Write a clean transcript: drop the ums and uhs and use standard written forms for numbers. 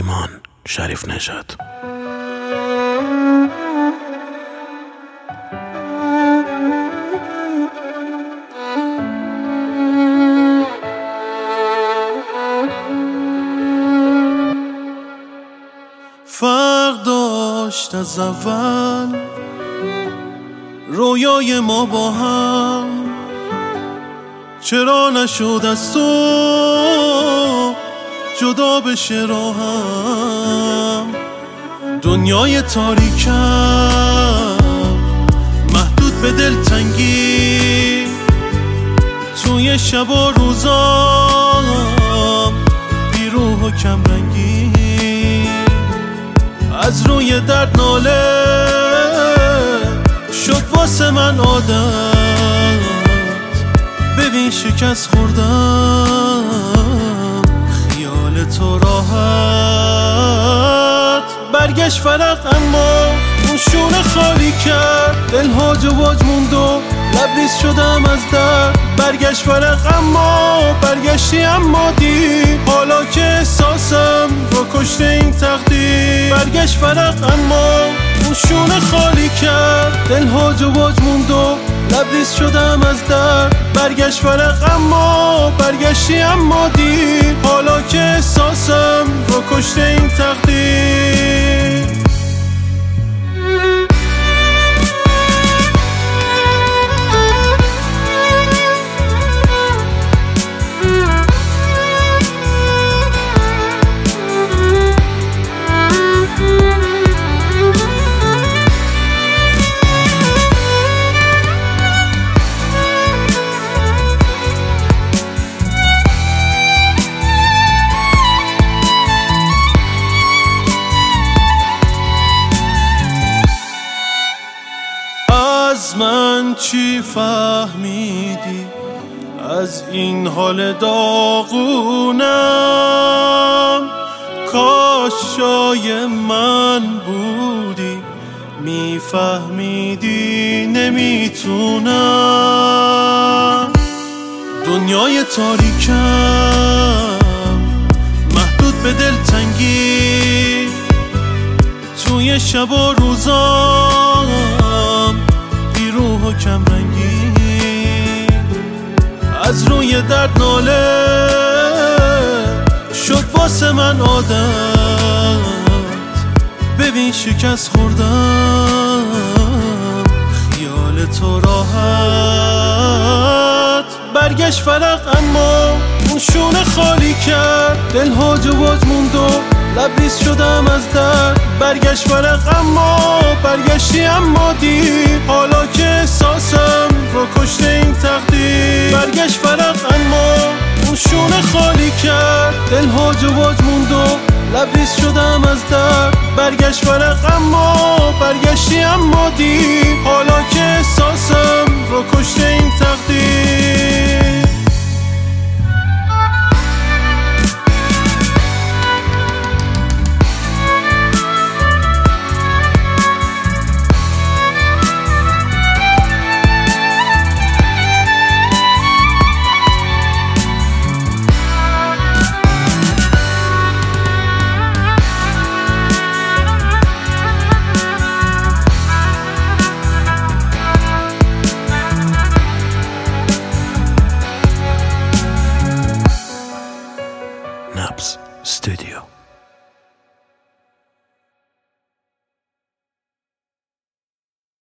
ایمان شریف نژاد. فرق داشت از اول رویای ما با هم، چرا نشد از تو جدا بشه راهم؟ دنیای تاریکم محدود به دلتنگی، توی شب و روزام بیروح و کمرنگی، از روی درد ناله شد واسه من عادت. ببین شکست خوردم خیال تو راحت، برگشت فرق اما اون شونه خالی کرد، دلها جواج موند و لبریز شدم از درد. برگشت فرق اما برگشتی اما دیر، حالا که احساسم رو کشته این تقدیر. برگشت فرق اما اون شونه خالی کرد، دلها جواج موند و لبریز شدم از درد. برگشت فرق اما برگشتی اما دیر، حالا که احساسم رو کشته این تقدیر. از من چی فهمیدی از این حال داغونم؟ کاش جای من بودی میفهمیدی نمیتونم. دنیای تاریکم محدود به دلتنگی، توی شب و روزام روح و کمرنگی، از روی درد ناله شد واسه من عادت. ببین شکست خوردم خیال تو راحت، برگشت فرق اما اون شونه خالی کرد، دلها جواج موند و لبریز شدم از درد. برگشت فرق اما برگشتی اما دیر، حالا که احساسم رو کشته این تقدیر. برگشت فرق اما اون شونه خالی کرد، دلها جواج موند و لبریز شدم از درد. برگشت فرق اما برگشتی اما دیر، حالا که احساسم رو کشته این تقدیر.